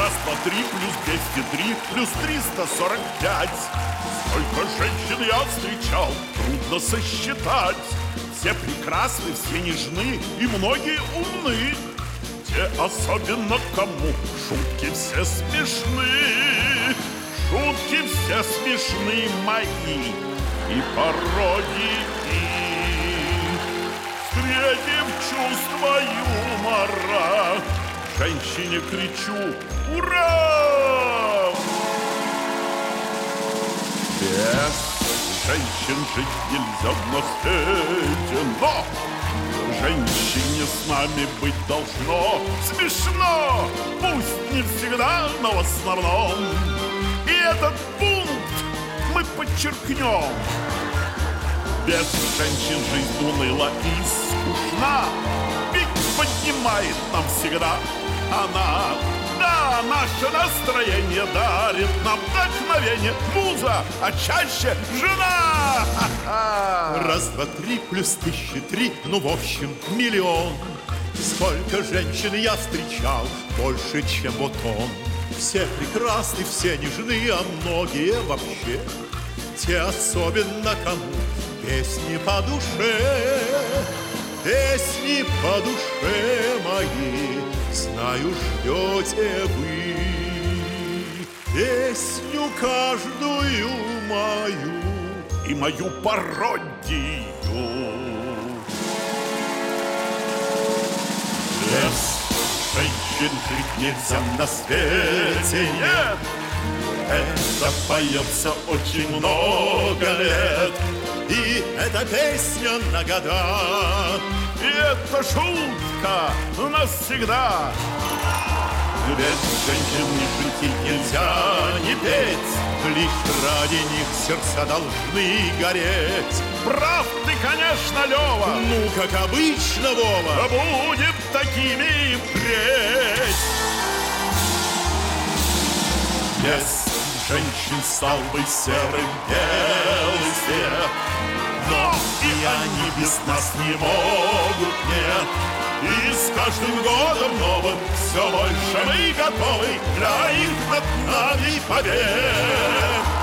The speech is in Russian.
Раз, два, три, плюс 203, плюс 345. Сколько женщин я встречал, трудно сосчитать. Все прекрасны, все нежны и многие умны. Те особенно кому шутки все смешны. Шутки все смешны мои и пародии. Встретив чувство юмора, женщине кричу: ура! Без женщин жить нельзя на свете, но женщине с нами быть должно. Смешно, пусть не всегда, но в основном. И этот пункт мы подчеркнем. Без женщин жизнь уныла и скучна, ведь поднимает нам всегда она. Да, наше настроение дарит нам вдохновение муза, а чаще жена. Раз, два, три, плюс 1003, ну, в общем, миллион. Сколько женщин я встречал, больше, чем вот он. Все прекрасны, все нежны, а многие вообще. Те особенно кому песни по душе. Песни по душе моей, знаю, ждете вы. Песню каждую мою и мою пародию. Без женщин жить нельзя на свете, нет. Это поется очень много лет, и эта песня на года. И эта шутка навсегда. Без женщин ни жить и нельзя не петь, лишь ради них сердца должны гореть. Прав ты, конечно, Лёва. Ну, как обычно, Вова. Будем такими впредь. Без женщин стал бы серым белый свет, но и они без нас не могут, нет. И с каждым годом новым все больше мы готовы для их над нами побед.